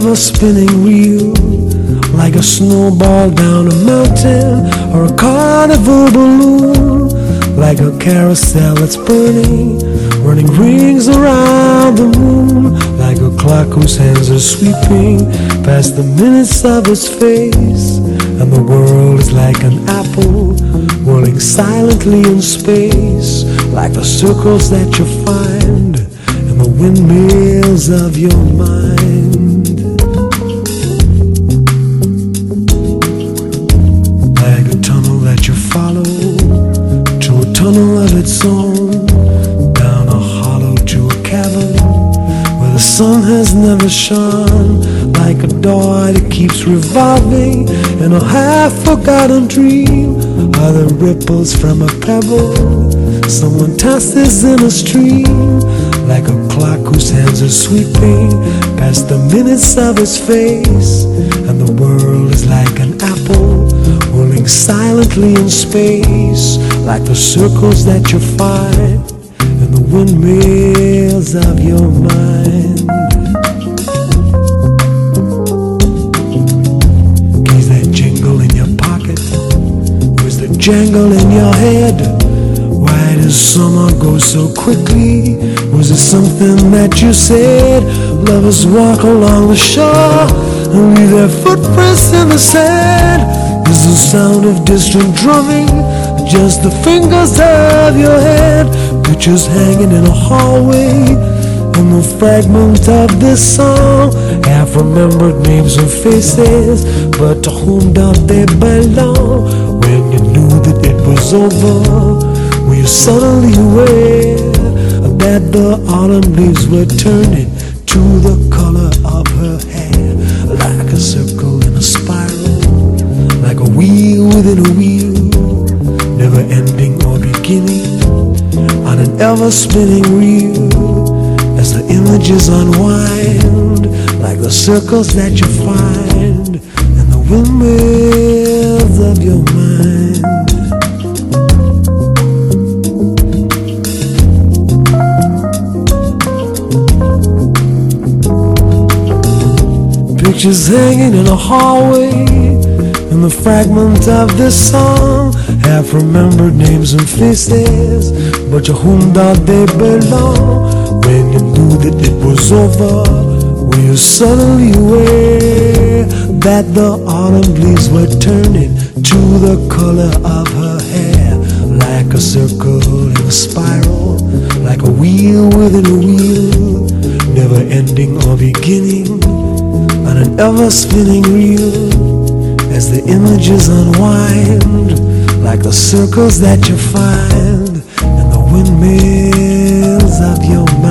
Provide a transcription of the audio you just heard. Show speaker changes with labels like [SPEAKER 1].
[SPEAKER 1] ever-spinning reel, like a snowball down a mountain or a carnival balloon, like a carousel that's burning, running rings around the moon, like a clock whose hands are sweeping past the minutes of its face. And the world is like an apple whirling silently in space, like the circles that you find in the windmills of your mind. Like a tunnel that you follow to a tunnel of its own, down a hollow to a cavern where the sun has never shone, like a door that keeps revolving in a half-forgotten dream, are the ripples from a pebble someone tosses in a stream, like a clock whose hands are sweeping past the minutes of its face. And the world is like an apple whirling silently in space, like the circles that you find in the windmills of your mind. Is that jingle in your pocket? Or is the jangle in your head? Why does summer go so quickly? Was it something that you said? Lovers walk along the shore and leave their footprints in the sand. Is the sound of distant drumming just the fingers of your hand? Pictures hanging in a hallway, and the fragment of this song, half-remembered names and faces, but to whom do they belong? When you knew that it was over, were you suddenly aware that the autumn leaves were turning to the color of her hair, like a circle in a spiral, like a wheel within a wheel, never ending or beginning, on an ever-spinning reel, as the images unwind, like the circles that you find in the windmills of your mind. Pictures hanging in a hallway, and the fragment of this song, half-remembered names and faces, but to whom do they belong? When you knew that it was over, were you suddenly aware that the autumn leaves were turning to the color of her hair, like a circle in a spiral, like a wheel within a wheel, never ending or beginning, on an ever-spinning reel, as the images unwind, like the circles that you find in the windmills of your mind.